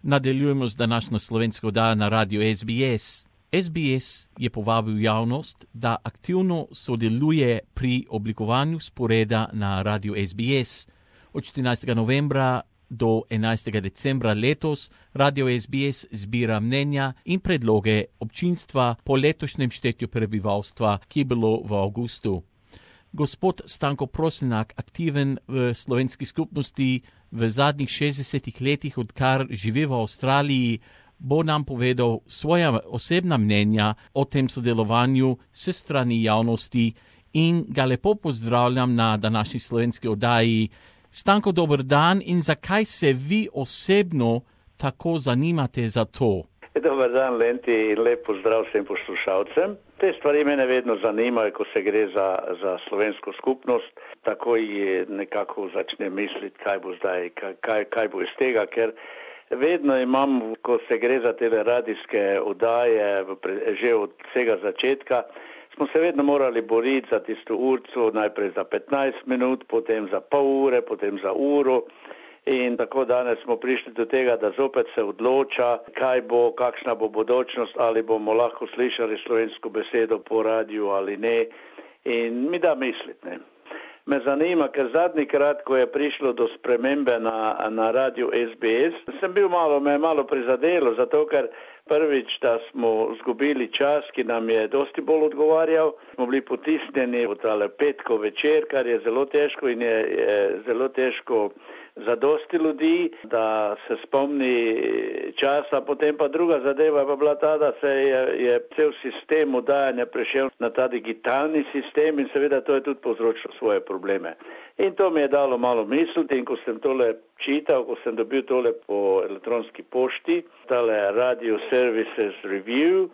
Nadaljujemo z današnjo slovensko oddajo na radiju SBS. SBS je povabil javnost, da aktivno sodeluje pri oblikovanju sporeda na radiju SBS. Od 14. novembra do 11. decembra letos radio SBS zbira mnenja in predloge občinstva po letošnjem štetju prebivalstva, ki je bilo v avgustu. Gospod Stanko Prosenak, aktiven v slovenski skupnosti v zadnjih 60 letih, odkar živi v Avstraliji, bo nam povedal svoja osebna mnenja o tem sodelovanju s strani javnosti in ga lepo pozdravljam na današnji slovenski oddaji. Stanko, dober dan in zakaj se vi osebno tako zanimate za to? Dobar dan, Lenti, in lep pozdrav vsem poslušalcem. Te stvari mene vedno zanimajo, ko se gre za slovensko skupnost. Takoj nekako začne misliti, kaj bo zdaj, kaj bo iz tega, ker vedno imam, ko se gre za te radijske oddaje, že od vsega začetka, smo se vedno morali boriti za tisto urco, najprej za 15 minut, potem za pol ure, potem za uro. In tako danes smo prišli do tega, da zopet se odloča, kaj bo, kakšna bo bodočnost, ali bomo lahko slišali slovensko besedo po radiju ali ne. In mi da misliti, ne. Me zanima, ker zadnjikrat, ko je prišlo do spremembe na radiju SBS, sem bil malo prizadelo, zato ker prvič, da smo zgubili čas, ki nam je dosti bolj odgovarjal, smo bili potisnjeni v tale petko večer, kar je zelo težko in je zelo težko za dosti ljudi, da se spomni časa. Potem pa druga zadeva je pa bila ta, da se je cel sistem oddajanja prešel na ta digitalni sistem in seveda to je tudi povzročilo svoje probleme. In to mi je dalo malo misliti in ko sem tole čital, ko sem dobil tole po elektronski pošti, tale Radio Services Review,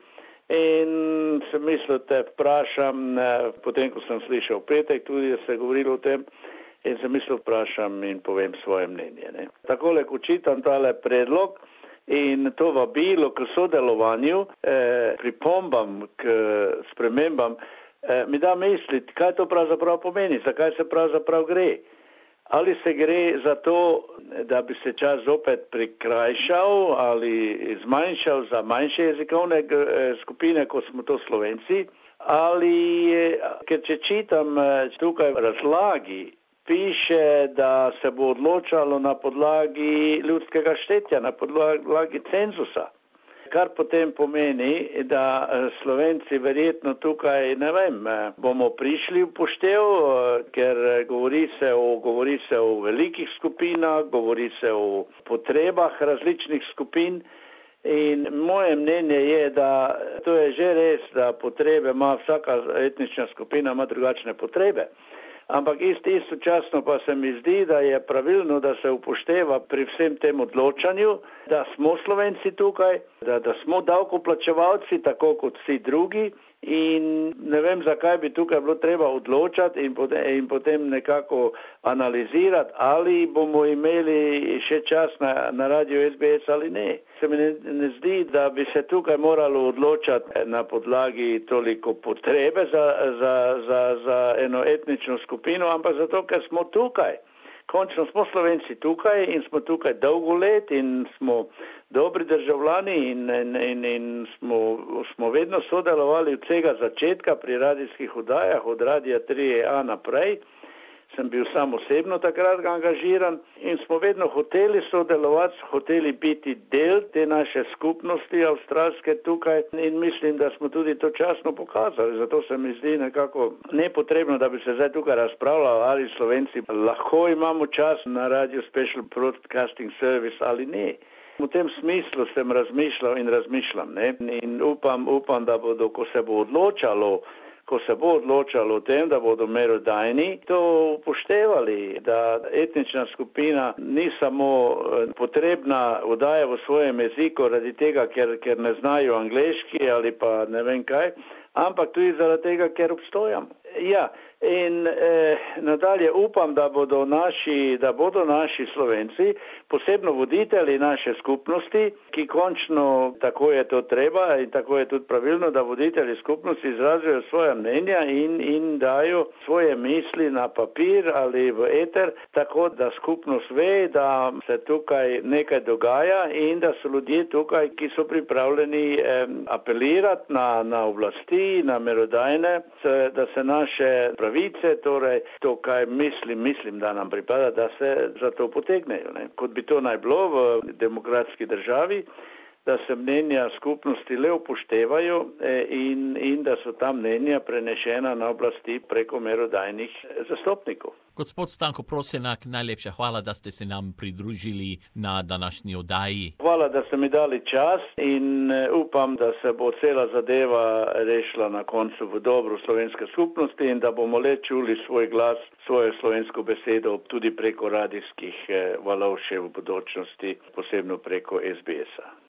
in sem mislil, te vprašam, potem ko sem slišal petek tudi, da se je govorilo o tem, in sem mislil, vprašam in povem svoje mnenje. Ne. Takole, ko čitam tale predlog in to vabilo k sodelovanju, pripombam k spremembam, mi da misliti, kaj to pravzaprav pomeni, zakaj se pravzaprav gre. Ali se gre za to, da bi se čas zopet prikrajšal ali zmanjšal za manjše jezikovne skupine, kot smo to Slovenci, ali, ker če čitam tukaj v razlagi, piše, da se bo odločalo na podlagi ljudskega štetja, na podlagi cenzusa. Kar potem pomeni, da Slovenci verjetno tukaj, ne vem, bomo prišli v poštev, ker govori se o velikih skupinah, govori se o potrebah različnih skupin in moje mnenje je, da to je že res, da potrebe ima vsaka etnična skupina, ima drugačne potrebe. Ampak istočasno pa se mi zdi, da je pravilno, da se upošteva pri vsem tem odločanju, da smo Slovenci tukaj, da smo davkoplačevalci, tako kot vsi drugi in ne vem, zakaj bi tukaj bilo treba odločati in potem nekako analizirati, ali bomo imeli še čas na radiju SBS ali ne. Se mi ne zdi, da bi se tukaj moralo odločati na podlagi toliko potrebe za eno etnično skupino, ampak zato, ker smo tukaj. Končno smo Slovenci tukaj in smo tukaj dolgo let in smo dobri državljani in smo vedno sodelovali od vsega začetka pri radijskih oddajah, od radija 3A naprej. Sem bil sam osebno takrat angažiran in smo vedno hoteli sodelovati, hoteli biti del te naše skupnosti avstralske tukaj in mislim, da smo tudi to časno pokazali. Zato se mi zdi nekako nepotrebno, da bi se zdaj tukaj razpravljali, ali Slovenci lahko imamo čas na Radio Special Broadcasting Service ali ne. V tem smislu sem razmišljal in razmišljam, ne? In upam, da bodo, ko se bo odločalo o tem, da bodo merodajni, to upoštevali, da etnična skupina ni samo potrebna oddaja v svojem jeziku radi tega, ker ne znajo angleški ali pa ne vem kaj, ampak tudi zaradi tega, ker obstojamo. Ja, In nadalje upam, da bodo naši Slovenci, posebno voditelji naše skupnosti, ki končno, tako je to treba in tako je tudi pravilno, da voditelji skupnosti izražajo svoja mnenja in dajo svoje misli na papir ali v eter, tako da skupnost ve, da se tukaj nekaj dogaja in da so ljudje tukaj, ki so pripravljeni apelirati na oblasti, na merodajne, da se naše pravice, torej to, kaj mislim, da nam pripada, da se za to potegnejo. Ne? Kot bi to naj bilo v demokratski državi, da se mnenja skupnosti le upoštevajo in da so ta mnenja prenešena na oblasti preko merodajnih zastopnikov. Gospod Stanko Prosenak, najlepša hvala, da ste se nam pridružili na današnji oddaji. Hvala, da ste mi dali čas in upam, da se bo cela zadeva rešila na koncu v dobro slovenske skupnosti in da bomo le čuli svoj glas, svojo slovensko besedo tudi preko radijskih valov še v bodočnosti, posebno preko SBS-a.